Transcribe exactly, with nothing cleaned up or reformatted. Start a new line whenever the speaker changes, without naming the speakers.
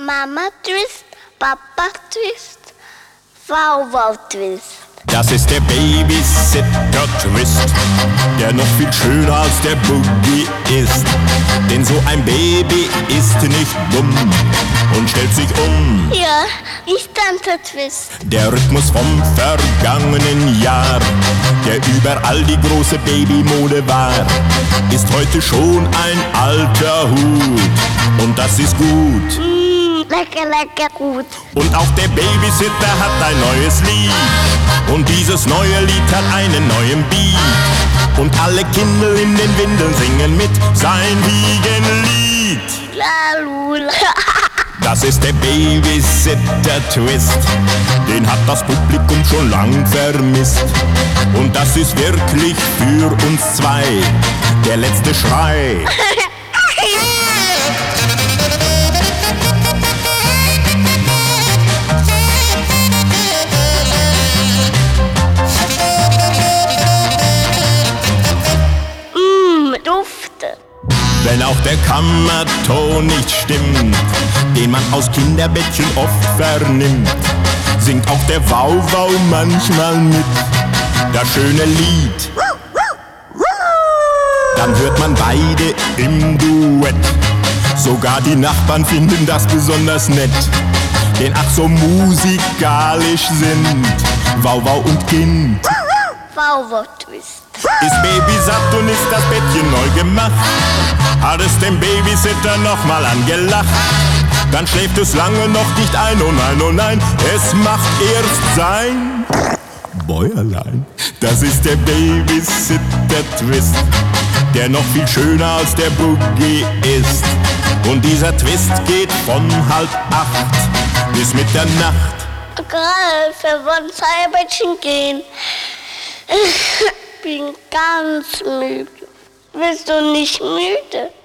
Mama Twist, Papa Twist, Wow-Wow Twist.
Das ist der Babysitter-Twist, der noch viel schöner als der Boogie ist. Denn so ein Baby ist nicht dumm und stellt sich um.
Ja, ich Tante Twist.
Der Rhythmus vom vergangenen Jahr, der überall die große Babymode war, ist heute schon ein alter Hut. Und das ist gut.
Mm, lecker, lecker gut.
Und auch der Babysitter hat ein neues Lied. Und dieses neue Lied hat einen neuen Beat. Und alle Kinder in den Windeln singen mit sein Wiegenlied.
Lalula.
Das ist der Babysitter-Twist, den hat das Publikum schon lang vermisst. Und das ist wirklich für uns zwei der letzte Schrei.
Dufte.
Wenn auch der Kammerton nicht stimmt, den man aus Kinderbettchen oft vernimmt, singt auch der Wow-Wow manchmal mit, das schöne Lied. Dann hört man beide im Duett, sogar die Nachbarn finden das besonders nett. Denn ach so musikalisch sind Wow-Wow und Kind.
Wow-Wow Twist.
Ist Baby satt und ist das Bettchen neu gemacht, hat es dem Babysitter nochmal angelacht. Dann schläft es lange noch nicht ein, oh nein, oh nein, es macht erst sein Bäuerlein. Das ist der Babysitter-Twist, der noch viel schöner als der Boogie ist. Und dieser Twist geht von halb acht bis Mitternacht.
Ralf, wir wollen Cyberchen gehen. Ich bin ganz müde. Bist du nicht müde?